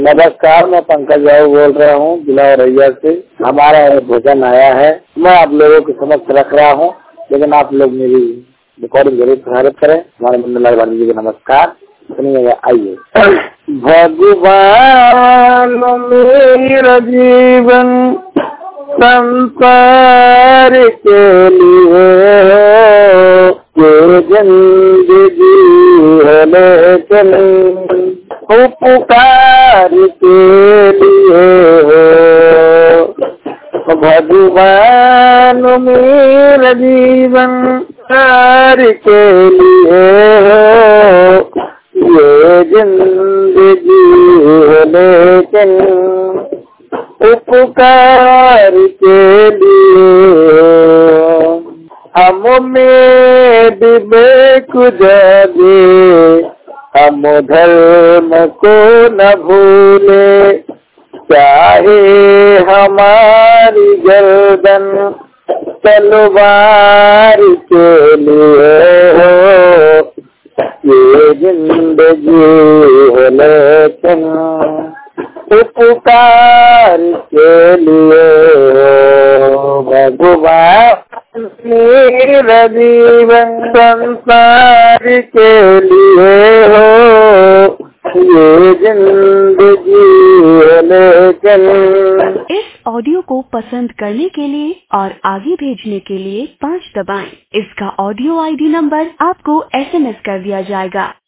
नमस्कार, मैं पंकज राव बोल रहा हूँ जिला औरैया से। हमारा भोजन आया है, मैं आप लोगों के समक्ष रख रहा हूँ, लेकिन आप लोग मेरी रिकॉर्डिंग जरूर प्रसारित करें। हमारे मंडल वाले जी को नमस्कार, सुनिएगा, आइए। भगवान मेरा जीवन संसार के लिए ये जिंदगी है, लेकिन उपकार के लिए हो। भगवान मेरा जीवन संसार के लिए हो, ये जिंदगी है, लेकिन उपकार के लिए। हम में विवेक जागे, हम धर्म को न भूले, चाहे हमारी गर्दन तलवार के लिए हो। ये जिंदगी है, लेकिन उपकार के लिए हो। भगवान मेरा जीवन संसार के लिए हो, ये जिंदगी है, लेकिन। इस ऑडियो को पसंद करने के लिए और आगे भेजने के लिए 5 दबाएं। इसका ऑडियो ID नंबर आपको SMS कर दिया जाएगा।